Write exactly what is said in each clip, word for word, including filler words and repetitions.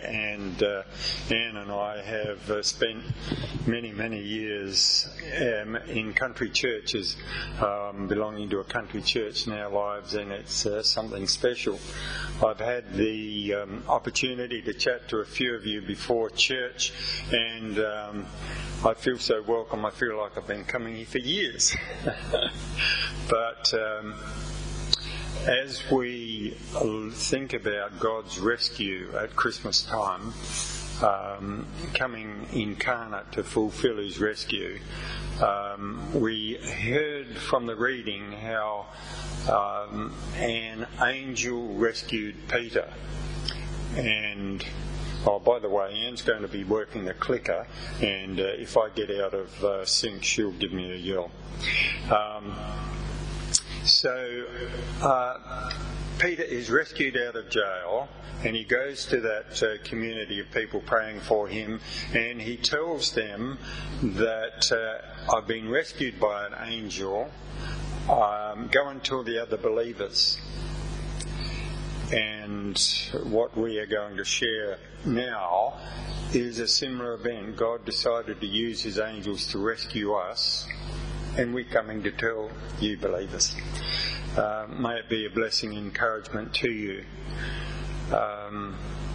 and uh, Anne and I have uh, spent many, many years um, in country churches, um, belonging to a country church in our lives, and it's uh, something special. I've had the um, opportunity to chat to a few of you before church, and um, I feel so welcome. I feel like I've been coming here for years. But um, as we think about God's rescue at Christmas time, um, coming incarnate to fulfill his rescue, um, we heard from the reading how um, an angel rescued Peter. And oh, by the way, Anne's going to be working the clicker, and uh, if I get out of uh, sync, she'll give me a yell. Um, so, uh, Peter is rescued out of jail, and he goes to that uh, community of people praying for him, and he tells them that uh, I've been rescued by an angel. Um, go and tell the other believers. And what we are going to share now is a similar event. God decided to use his angels to rescue us, and we're coming to tell you believers. Uh, may it be a blessing and encouragement to you. Um,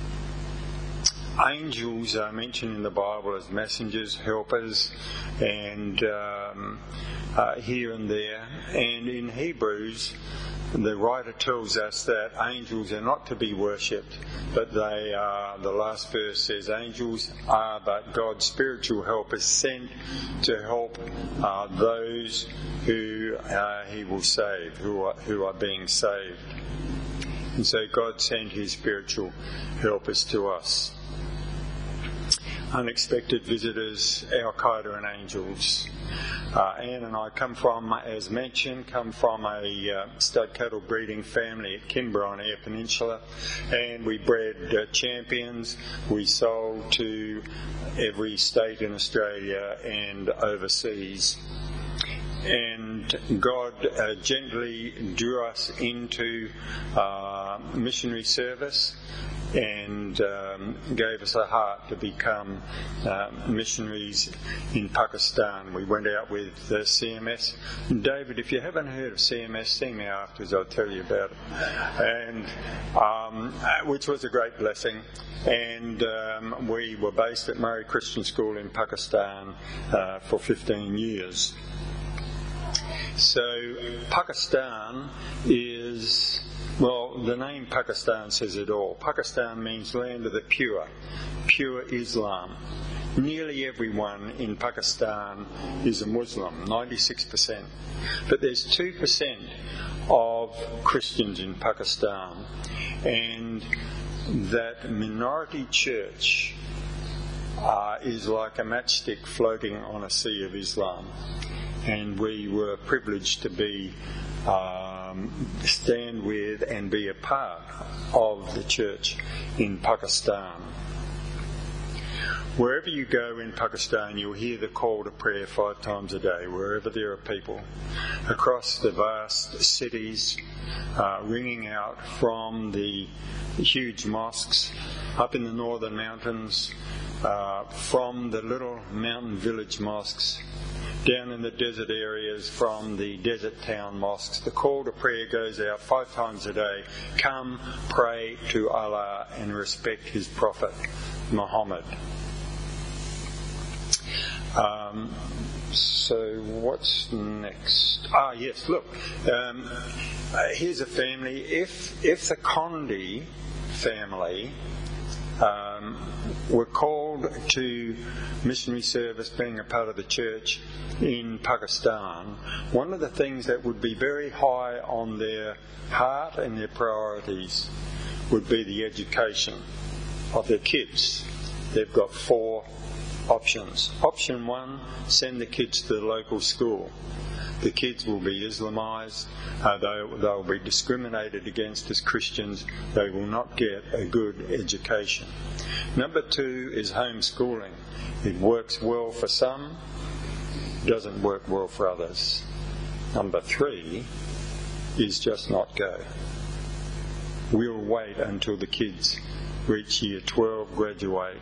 angels are mentioned in the Bible as messengers, helpers, and um, uh, here and there. And in Hebrews, the writer tells us that angels are not to be worshipped, but they are, the last verse says, angels are but God's spiritual helpers sent to help uh, those who uh, he will save, who are, who are being saved. And so God sent his spiritual helpers to us. Unexpected visitors, Al-Qaeda and angels. Uh, Anne and I come from, as mentioned, come from a uh, stud cattle breeding family at Kinborough on Eyre Peninsula, and we bred uh, champions. We sold to every state in Australia and overseas. And God uh, gently drew us into uh, missionary service, and um, gave us a heart to become uh, missionaries in Pakistan. We went out with uh, C M S. David, if you haven't heard of C M S, see me afterwards, I'll tell you about it. And um, which was a great blessing. And um, we were based at Murray Christian School in Pakistan uh, for fifteen years. So Pakistan is, well, the name Pakistan says it all. Pakistan means land of the pure, pure Islam. Nearly everyone in Pakistan is a Muslim, ninety-six percent. But there's two percent of Christians in Pakistan, and that minority church uh, is like a matchstick floating on a sea of Islam. And we were privileged to be um, stand with and be a part of the church in Pakistan. Wherever you go in Pakistan, you'll hear the call to prayer five times a day, wherever there are people. Across the vast cities, uh, ringing out from the huge mosques up in the northern mountains, uh, from the little mountain village mosques, down in the desert areas from the desert town mosques. The call to prayer goes out five times a day. Come, pray to Allah and respect his prophet, Muhammad. Um, so what's next? Ah, yes, look. Um, uh, here's a family. If, if the Condi family um, were called to missionary service, being a part of the church in Pakistan, one of the things that would be very high on their heart and their priorities would be the education of their kids. They've got four options. Option one, send the kids to the local school. The kids will be Islamized, uh, they'll, they'll be discriminated against as Christians, they will not get a good education. Number two is homeschooling. It works well for some, doesn't work well for others. Number three is just not go. We'll wait until the kids reach year twelve, graduate,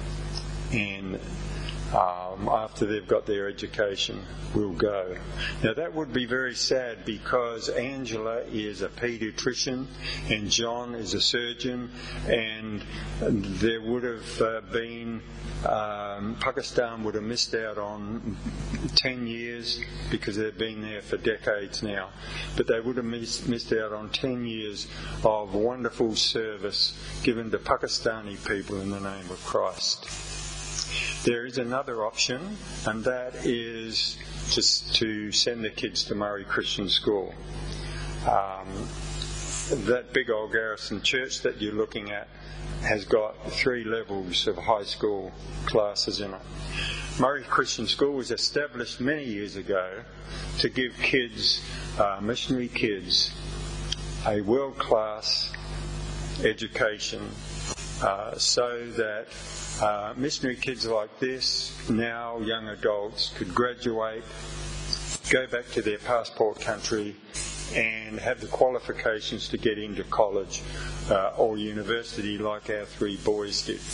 and um, after they've got their education, will go. Now that would be very sad, because Angela is a paediatrician and John is a surgeon, and there would have uh, been um, Pakistan would have missed out on ten years, because they've been there for decades now, but they would have missed, missed out on ten years of wonderful service given to Pakistani people in the name of Christ. There is another option, and that is just to send the kids to Murray Christian School. Um, that big old garrison church that you're looking at has got three levels of high school classes in it. Murray Christian School was established many years ago to give kids, uh, missionary kids, a world-class education, uh, so that Uh, missionary kids like this, now young adults, could graduate, go back to their passport country, and have the qualifications to get into college uh, or university like our three boys did.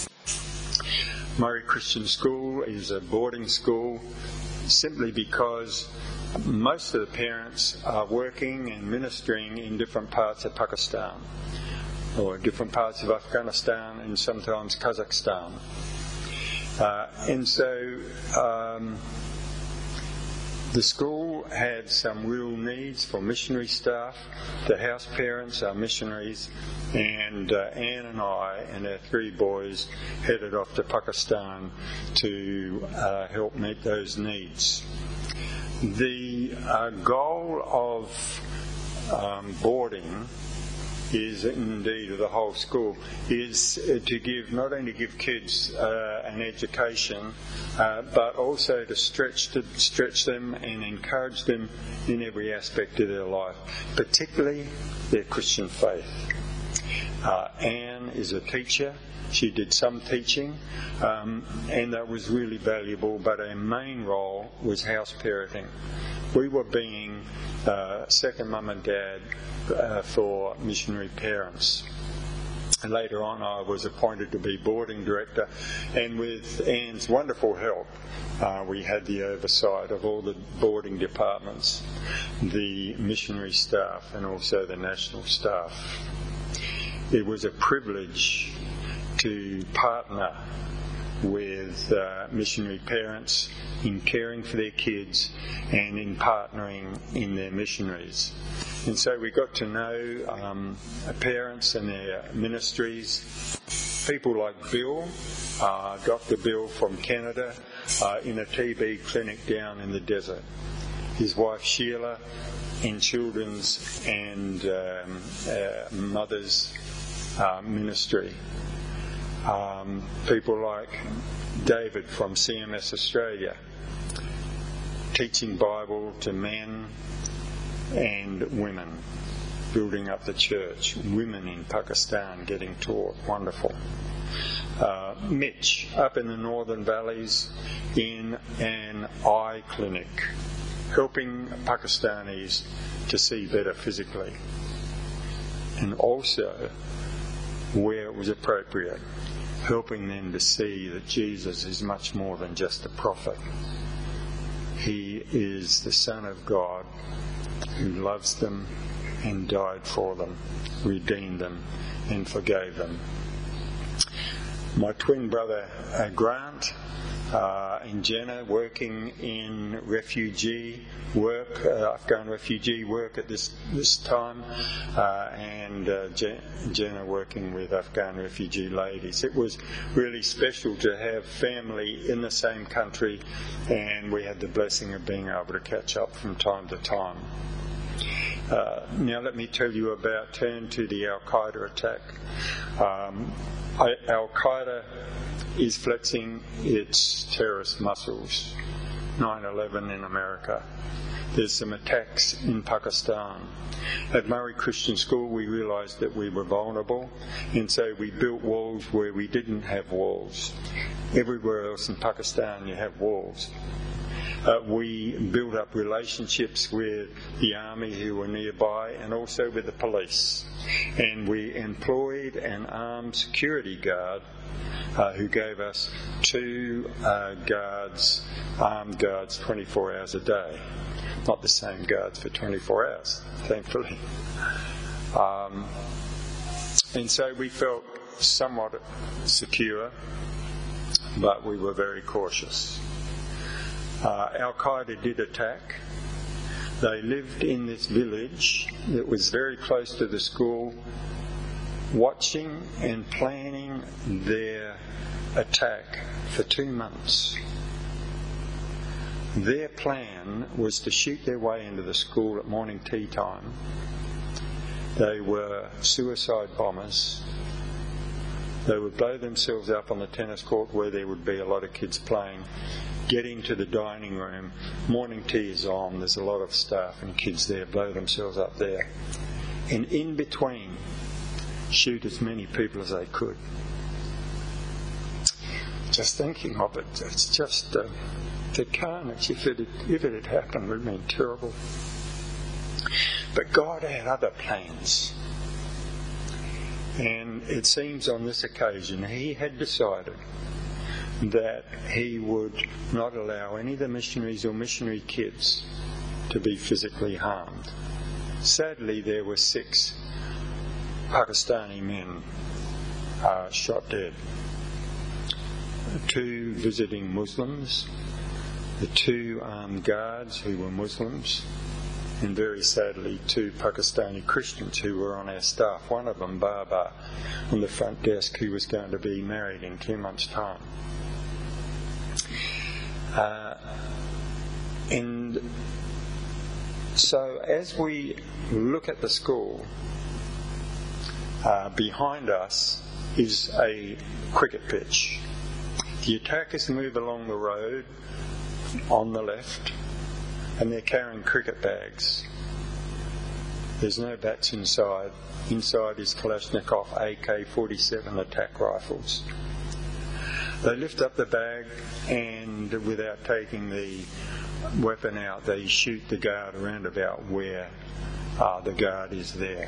Murray Christian School is a boarding school simply because most of the parents are working and ministering in different parts of Pakistan, or different parts of Afghanistan, and sometimes Kazakhstan. Uh, and so um, the school had some real needs for missionary staff. The house parents are missionaries, and uh, Anne and I and our three boys headed off to Pakistan to uh, help meet those needs. The uh, goal of um, boarding is indeed of the whole school, is to give, not only give kids uh, an education, uh, but also to stretch to stretch them and encourage them in every aspect of their life, particularly their Christian faith. Uh, Anne is a teacher. She did some teaching, um, and that was really valuable, but her main role was house parenting. We were being uh, second mum and dad Uh, for missionary parents. And later on I was appointed to be boarding director, and with Anne's wonderful help uh, we had the oversight of all the boarding departments, the missionary staff, and also the national staff. It was a privilege to partner with uh, missionary parents in caring for their kids and in partnering in their missionaries. And so we got to know um, parents and their ministries, people like Bill, uh, Doctor Bill from Canada, uh, in a T B clinic down in the desert. His wife Sheila in children's and um, uh, mothers uh, ministry. Um, people like David from C M S Australia, teaching Bible to men and women, building up the church. Women in Pakistan getting taught, wonderful. Uh, Mitch, up in the Northern Valleys, in an eye clinic, helping Pakistanis to see better physically. And also, where it was appropriate, helping them to see that Jesus is much more than just a prophet. He is the Son of God, who loves them and died for them, redeemed them and forgave them. My twin brother uh, Grant uh, and Jenna, working in refugee work, uh, Afghan refugee work at this this time, uh, and uh, Je- Jenna working with Afghan refugee ladies. It was really special to have family in the same country, and we had the blessing of being able to catch up from time to time. Uh, now let me tell you about, turn to the Al-Qaeda attack. Um, Al-Qaeda is flexing its terrorist muscles. nine eleven in America. There's some attacks in Pakistan. At Murray Christian School we realised that we were vulnerable, and so we built walls where we didn't have walls. Everywhere else in Pakistan you have walls. Uh, we built up relationships with the army who were nearby and also with the police. And we employed an armed security guard uh, who gave us two uh, guards, armed guards, twenty-four hours a day. Not the same guards for twenty-four hours, thankfully. Um, and so we felt somewhat secure, but we were very cautious. Uh, Al-Qaeda did attack. They lived in this village that was very close to the school, watching and planning their attack for two months. Their plan was to shoot their way into the school at morning tea time. They were suicide bombers. They would blow themselves up on the tennis court where there would be a lot of kids playing, get into the dining room, morning tea is on, there's a lot of staff and kids there, blow themselves up there. And in between, shoot as many people as they could. Just thinking of it, it's just uh, the carnage. If it, had, if it had happened, it would have been terrible. But God had other plans. And it seems on this occasion he had decided that he would not allow any of the missionaries or missionary kids to be physically harmed. Sadly, there were six Pakistani men uh, shot dead. Two visiting Muslims, the two armed guards who were Muslims, and very sadly two Pakistani Christians who were on our staff. One of them, Baba, on the front desk, who was going to be married in two months' time. Uh, and so as we look at the school, uh, behind us is a cricket pitch. The attackers move along the road on the left, and they're carrying cricket bags. There's no bats inside. Inside is Kalashnikov A K forty-seven attack rifles. They lift up the bag and without taking the weapon out, they shoot the guard around about where uh, the guard is there.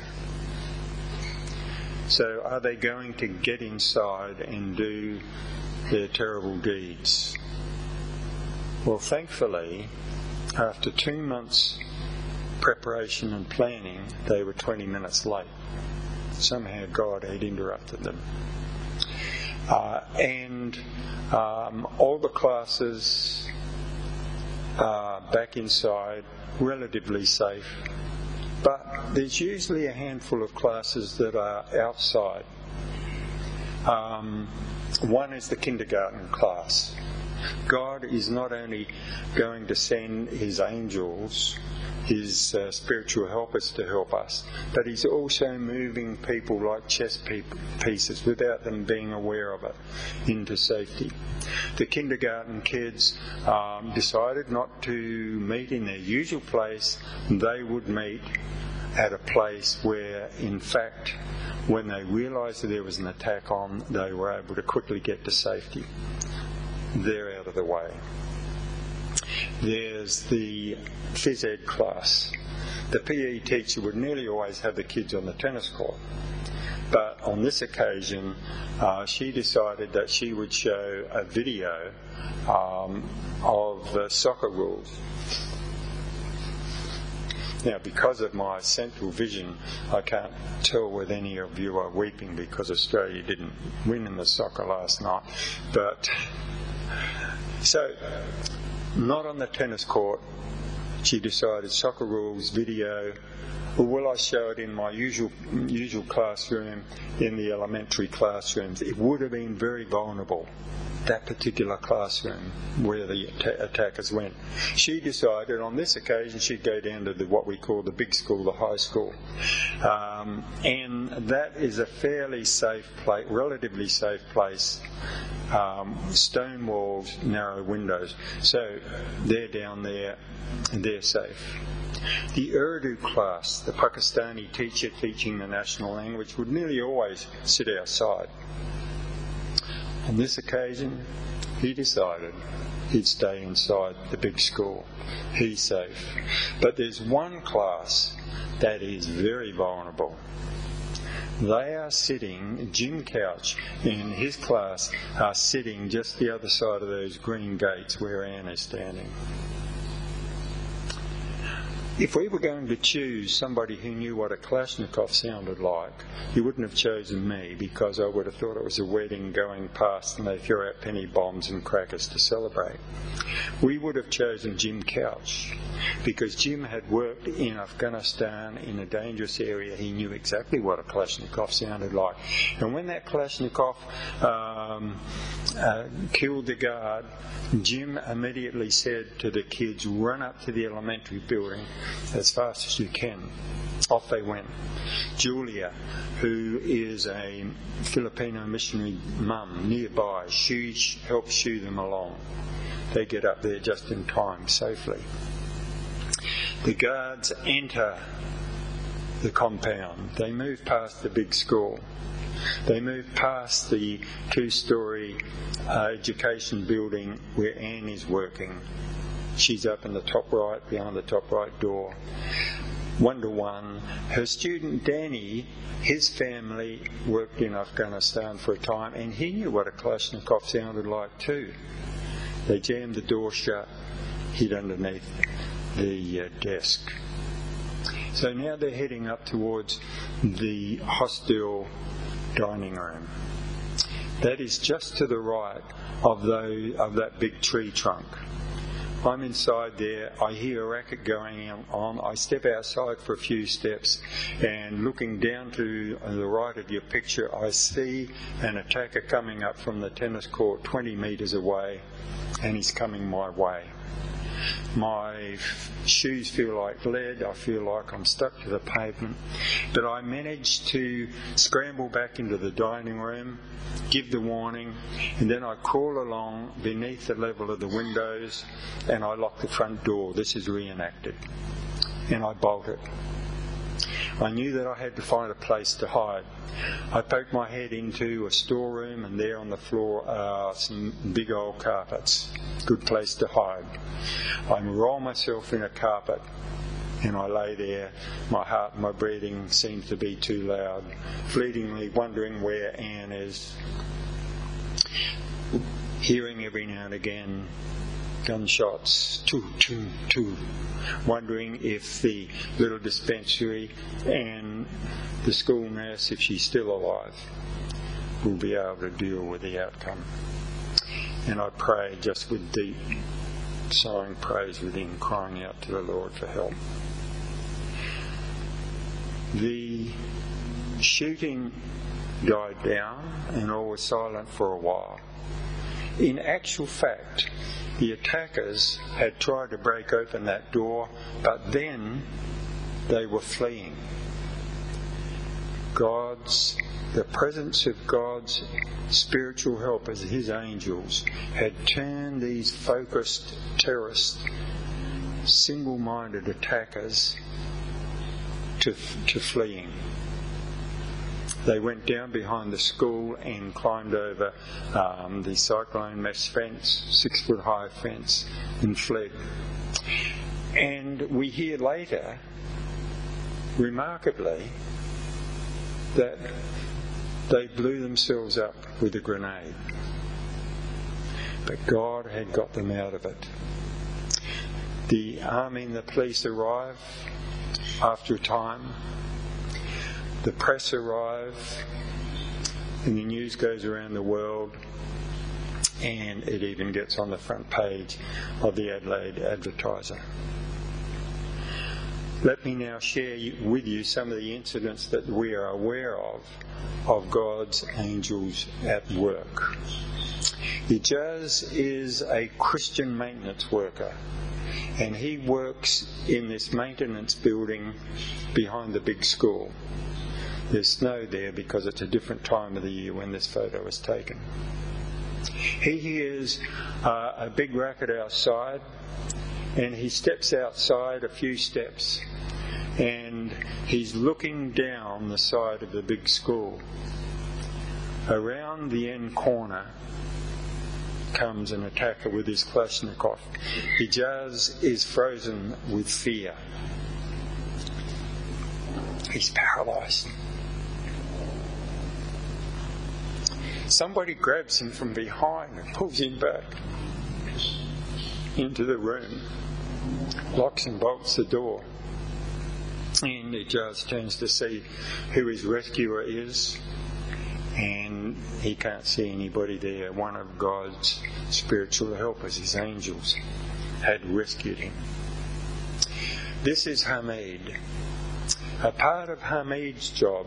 So are they going to get inside and do their terrible deeds? Well, thankfully, after two months preparation and planning, they were twenty minutes late. Somehow God had interrupted them. Uh, and um, all the classes are back inside, relatively safe. But there's usually a handful of classes that are outside. Um, one is the kindergarten class. God is not only going to send his angels, his uh, spiritual helpers to help us, but he's also moving people like chess pieces without them being aware of it into safety. The kindergarten kids um, decided not to meet in their usual place. They would meet at a place where, in fact, when they realised that there was an attack on, they were able to quickly get to safety. They're out of the way. There's the phys ed class. The P E teacher would nearly always have the kids on the tennis court. But on this occasion, uh, she decided that she would show a video um, of the soccer rules. Now, because of my central vision, I can't tell whether any of you are weeping because Australia didn't win in the soccer last night. But so, not on the tennis court, she decided soccer rules, video, or will I show it in my usual usual classroom, in the elementary classrooms? It would have been very vulnerable, that particular classroom where the att- attackers went. She decided on this occasion she'd go down to the, what we call the big school, the high school. Um, and that is a fairly safe place, relatively safe place. Um, stone walls, narrow windows. So they're down there and they're safe. The Urdu class, the Pakistani teacher teaching the national language, would nearly always sit outside. On this occasion, he decided he'd stay inside the big school. He's safe. But there's one class that is very vulnerable. They are sitting, Jim Couch and his class are sitting just the other side of those green gates where Anne is standing. If we were going to choose somebody who knew what a Kalashnikov sounded like, you wouldn't have chosen me, because I would have thought it was a wedding going past and they threw out penny bombs and crackers to celebrate. We would have chosen Jim Couch, because Jim had worked in Afghanistan in a dangerous area. He knew exactly what a Kalashnikov sounded like. And when that Kalashnikov um, uh, killed the guard, Jim immediately said to the kids, run up to the elementary building as fast as you can. Off they went. Julia, who is a Filipino missionary mum nearby, she helps shoo them along. They get up there just in time, safely. The guards enter the compound. They move past the big school. They move past the two-storey uh, education building where Anne is working. She's up in the top right, behind the top right door. One to one. Her student Danny, his family worked in Afghanistan for a time, and he knew what a Kalashnikov sounded like too. They jammed the door shut, hid underneath the uh, desk. So now they're heading up towards the hostel dining room. That is just to the right of, the, of that big tree trunk. I'm inside there. I hear a racket going on. I step outside for a few steps, and looking down to the right of your picture, I see an attacker coming up from the tennis court twenty metres away, and he's coming my way. My shoes feel like lead. I feel like I'm stuck to the pavement. But I manage to scramble back into the dining room, give the warning, and then I crawl along beneath the level of the windows and I lock the front door. This is reenacted. And I bolt it. I knew that I had to find a place to hide. I poked my head into a storeroom, and there on the floor are some big old carpets. Good place to hide. I roll myself in a carpet and I lay there. My heart and my breathing seems to be too loud, fleetingly wondering where Anne is. Hearing every now and again gunshots, two, two, two, wondering if the little dispensary and the school nurse, if she's still alive, will be able to deal with the outcome. And I pray just with deep, sighing praise within, crying out to the Lord for help. The shooting died down and all was silent for a while. In actual fact, the attackers had tried to break open that door, but then they were fleeing. God's, the presence of God's spiritual help as His angels had turned these focused terrorists, single-minded attackers, to, to fleeing. They went down behind the school and climbed over um, the cyclone mesh fence, six-foot-high fence, and fled. And we hear later, remarkably, that they blew themselves up with a grenade. But God had got them out of it. The army and the police arrive after a time. The press arrive, and the news goes around the world, and it even gets on the front page of the Adelaide Advertiser. Let me now share with you some of the incidents that we are aware of, of God's angels at work. Ijaz is a Christian maintenance worker, and he works in this maintenance building behind the big school. There's snow there because it's a different time of the year when this photo was taken. He hears uh, a big racket outside, and he steps outside a few steps, and he's looking down the side of the big school. Around the end corner comes an attacker with his Kalashnikov. Ijaz is frozen with fear. He's paralysed. Somebody grabs him from behind and pulls him back into the room, locks and bolts the door. And Ijaz turns to see who his rescuer is, and he can't see anybody there. One of God's spiritual helpers, his angels, had rescued him. This is Hamid. A part of Hamid's job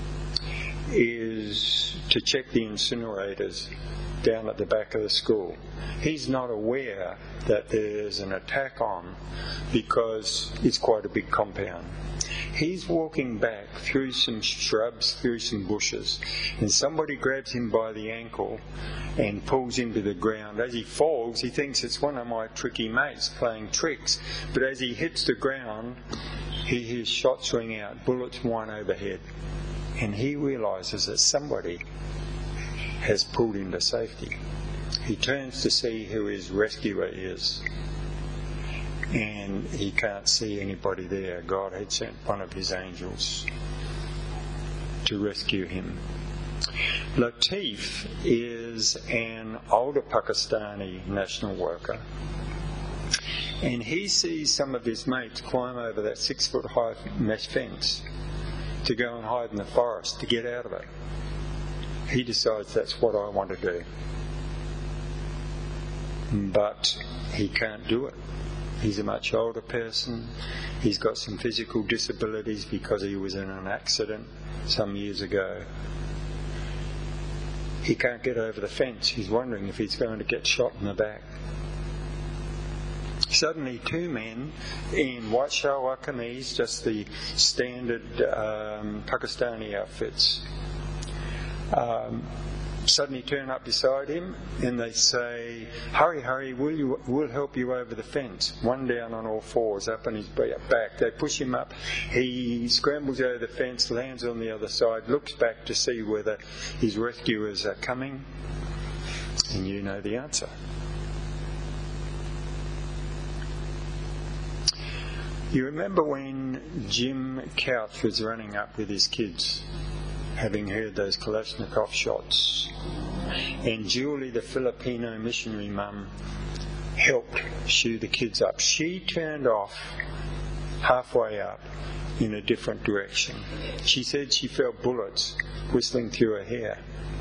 is to check the incinerators down at the back of the school. He's not aware that there's an attack on because it's quite a big compound. He's walking back through some shrubs, through some bushes, and somebody grabs him by the ankle and pulls him to the ground. As he falls, he thinks it's one of my tricky mates playing tricks, but as he hits the ground, he hears shots ring out, bullets whine overhead, and he realises that somebody has pulled him to safety. He turns to see who his rescuer is, and he can't see anybody there. God had sent one of his angels to rescue him. Latif is an older Pakistani national worker, and he sees some of his mates climb over that six foot high mesh fence to go and hide in the forest, to get out of it. He decides that's what I want to do. But he can't do it. He's a much older person. He's got some physical disabilities because he was in an accident some years ago. He can't get over the fence. He's wondering if he's going to get shot in the back. Suddenly two men in white shalwar kameez, just the standard um, Pakistani outfits, um, suddenly turn up beside him and they say, hurry, hurry, we'll, you, we'll help you over the fence. One down on all fours, up on his back. They push him up. He scrambles over the fence, lands on the other side, looks back to see whether his rescuers are coming, and you know the answer. You remember when Jim Couch was running up with his kids, having heard those Kalashnikov shots, and Julie, the Filipino missionary mum, helped shoo the kids up. She turned off halfway up in a different direction. She said she felt bullets whistling through her hair.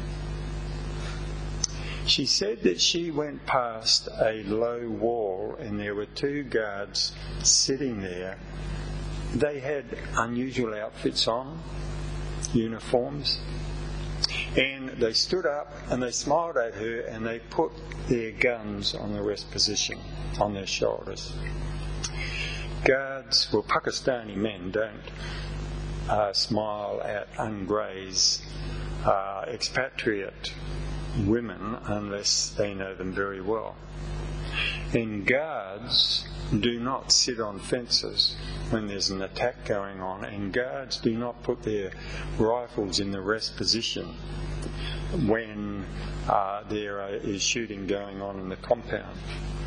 She said that she went past a low wall and there were two guards sitting there. They had unusual outfits on, uniforms, and they stood up and they smiled at her and they put their guns on the rest position, on their shoulders. Guards, well, Pakistani men don't uh, smile at ungrazed uh, expatriate women unless they know them very well. And guards do not sit on fences when there's an attack going on, and guards do not put their rifles in the rest position when uh, there is shooting going on in the compound.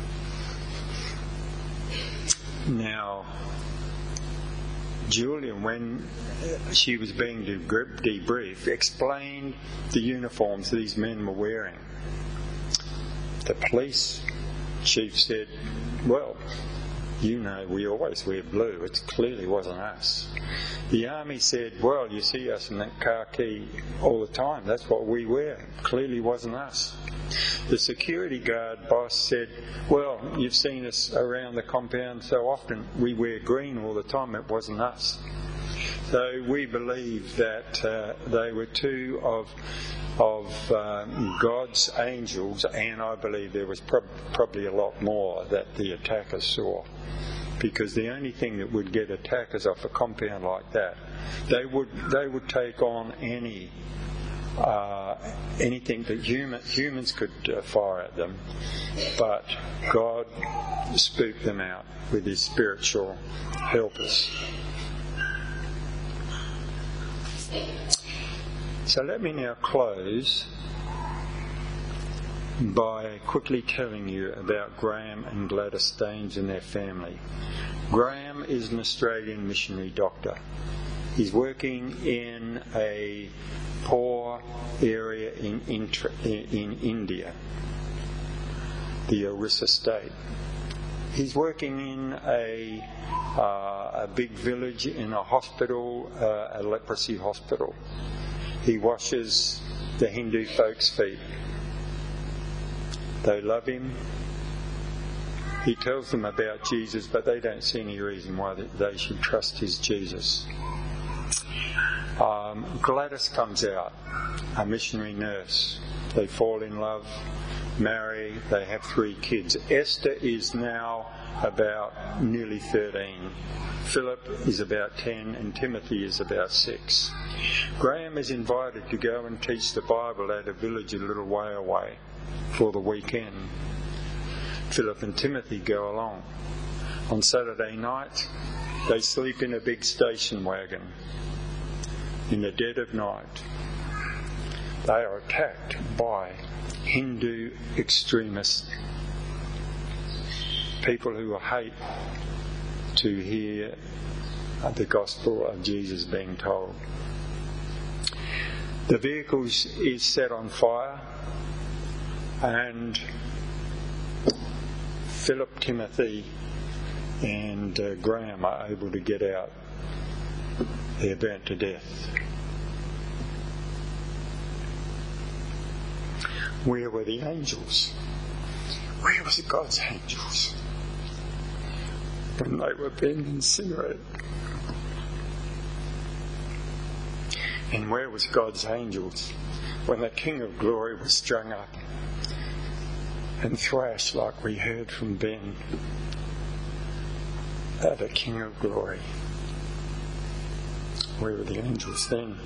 Now, Julia, when she was being debriefed, explained the uniforms these men were wearing. The police chief said, well, you know, we always wear blue. It clearly wasn't us. The army said, well, you see us in that khaki all the time. That's what we wear. It clearly wasn't us. The security guard boss said, well, you've seen us around the compound so often. We wear green all the time. It wasn't us. So we believe that uh, they were two of of um, God's angels, and I believe there was prob- probably a lot more that the attackers saw. Because the only thing that would get attackers off a compound like that, they would they would take on any uh, anything that human, humans could uh, fire at them, but God spooked them out with His spiritual helpers. So let me now close by quickly telling you about Graham and Gladys Staines and their family. Graham is an Australian missionary doctor. He's working in a poor area in, in, in India, the Orissa state. He's working in a, uh, a big village in a hospital, uh, a leprosy hospital. He washes the Hindu folks' feet. They love him. He tells them about Jesus, but they don't see any reason why they should trust his Jesus. Um, Gladys comes out, a missionary nurse. They fall in love, marry, they have three kids. Esther is now about nearly thirteen. Philip is about ten and Timothy is about six. Graham is invited to go and teach the Bible at a village a little way away for the weekend. Philip and Timothy go along. On Saturday night, they sleep in a big station wagon. In the dead of night, they are attacked by Hindu extremists, people who hate to hear the gospel of Jesus being told. The vehicle is set on fire, and Philip, Timothy and uh, Graham are able to get out. They're burnt to death. Where were the angels? Where was God's angels when they were being incinerated? And where was God's angels when the King of Glory was strung up and thrashed, like we heard from Ben, at the King of Glory? Where were the angels then?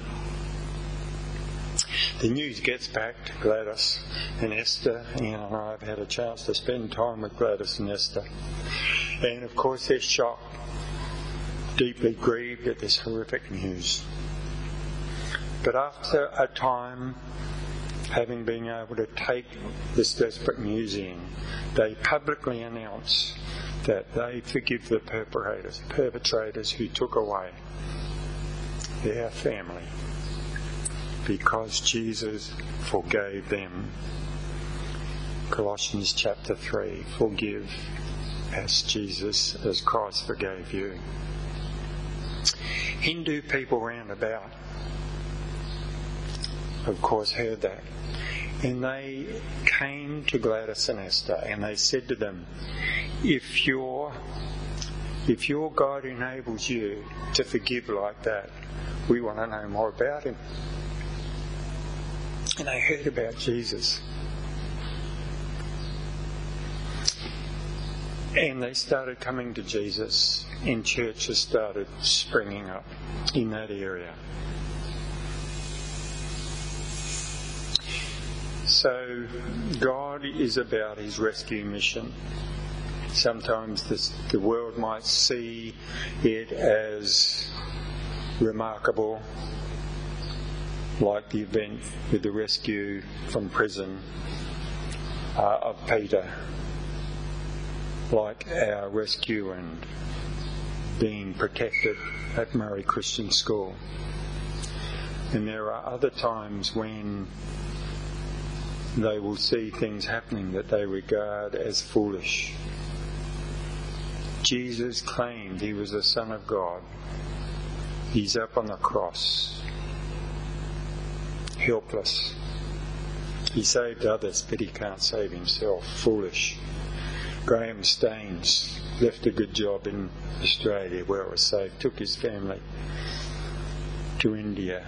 The news gets back to Gladys and Esther, and I've had a chance to spend time with Gladys and Esther. And of course they're shocked, deeply grieved at this horrific news. But after a time, having been able to take this desperate news in, they publicly announce that they forgive the perpetrators, perpetrators who took away their family, because Jesus forgave them. Colossians chapter three, forgive as Jesus, as Christ forgave you. Hindu people round about, of course, heard that. And they came to Gladys and Esther and they said to them, if your, if your God enables you to forgive like that, we want to know more about him. And they heard about Jesus. And they started coming to Jesus, and churches started springing up in that area. So God is about his rescue mission. Sometimes this, the world might see it as remarkable, like the event with the rescue from prison uh, of Peter, like our rescue and being protected at Murray Christian School. And there are other times when they will see things happening that they regard as foolish. Jesus claimed he was the Son of God. He's up on the cross, helpless. He saved others, but he can't save himself. Foolish. Graham Staines left a good job in Australia where it was safe, took his family to India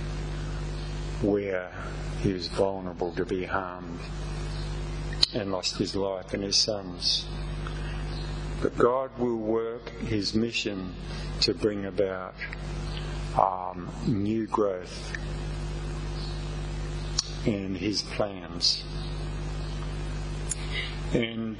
where he was vulnerable to be harmed and lost his life and his sons. But God will work his mission to bring about um, new growth in his plans. And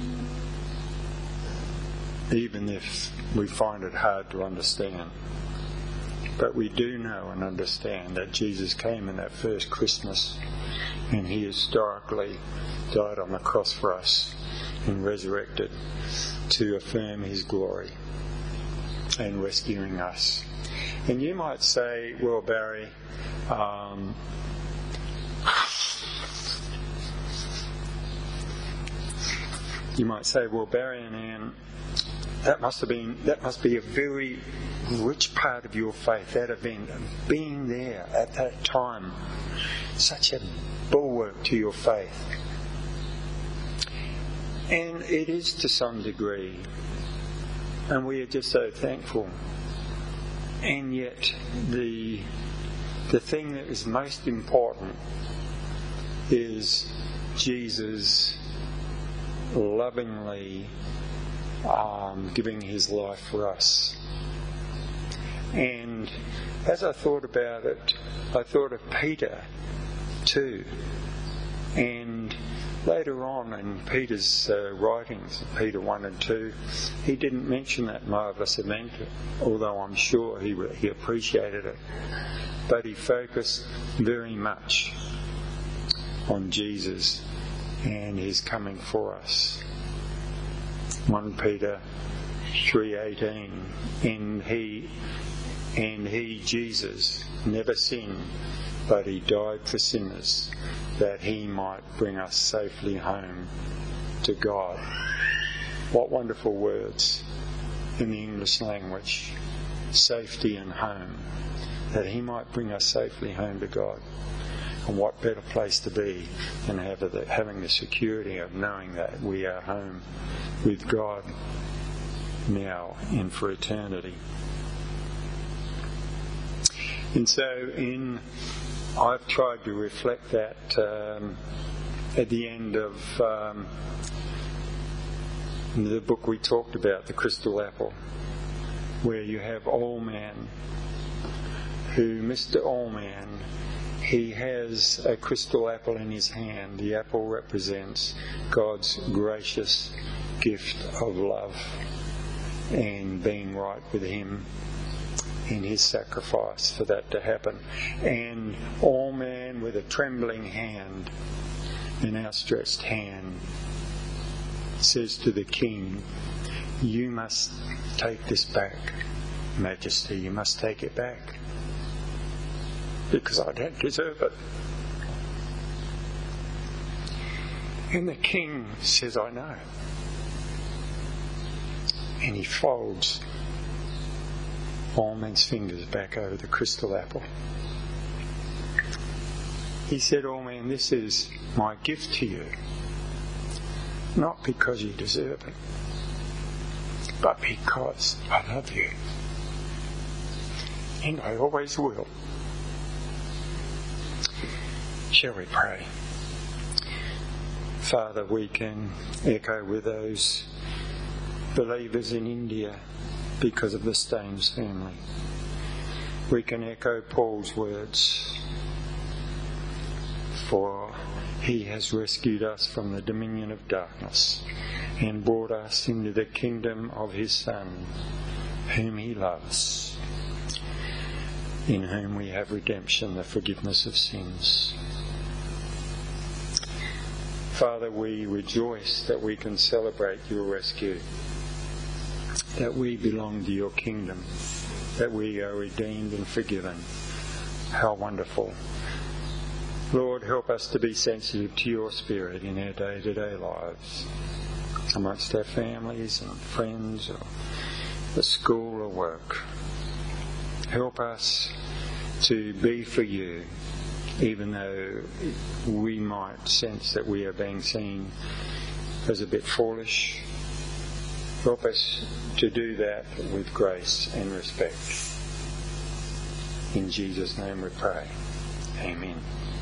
even if we find it hard to understand, but we do know and understand that Jesus came in that first Christmas And he historically died on the cross for us and resurrected to affirm his glory and rescuing us. And you might say, well, Barry, um, you might say, well, Barry and Anne, that must have been, that must be a very rich part of your faith, that event, being there at that time, such a bulwark to your faith. And it is to some degree, and we are just so thankful. And yet, the the thing that is most important is Jesus lovingly um, giving his life for us. And as I thought about it, I thought of Peter too. And later on in Peter's uh, writings, Peter one and two, he didn't mention that marvellous event, although I'm sure he, he appreciated it. But he focused very much on Jesus and his coming for us. First Peter three eighteen, and he, and he, Jesus, never sinned, but he died for sinners, that he might bring us safely home to God. What wonderful words in the English language. Safety and home. That he might bring us safely home to God. And what better place to be than have the, having the security of knowing that we are home with God now and for eternity. And so in I've tried to reflect that um, at the end of um, the book we talked about, The Crystal Apple, where you have Allman, who, Mister Allman, he has a crystal apple in his hand. The apple represents God's gracious gift of love and being right with him in his sacrifice for that to happen. And Allman, with a trembling hand, an outstretched hand, says to the king, "You must take this back, Majesty, you must take it back, because I don't deserve it." And the king says, "I know." And he folds Allman's fingers back over the crystal apple. He said, "Allman, this is my gift to you, not because you deserve it, but because I love you, and I always will." Shall we pray? Father, we can echo with those believers in India because of the Staines family. We can echo Paul's words, for he has rescued us from the dominion of darkness and brought us into the kingdom of his Son, whom he loves, in whom we have redemption, the forgiveness of sins. Father, we rejoice that we can celebrate your rescue, that we belong to your kingdom, that we are redeemed and forgiven. How wonderful. Lord, help us to be sensitive to your Spirit in our day-to-day lives, amongst our families and friends, or at school or work. Help us to be for you, even though we might sense that we are being seen as a bit foolish. Help us to do that with grace and respect. In Jesus' name we pray. Amen.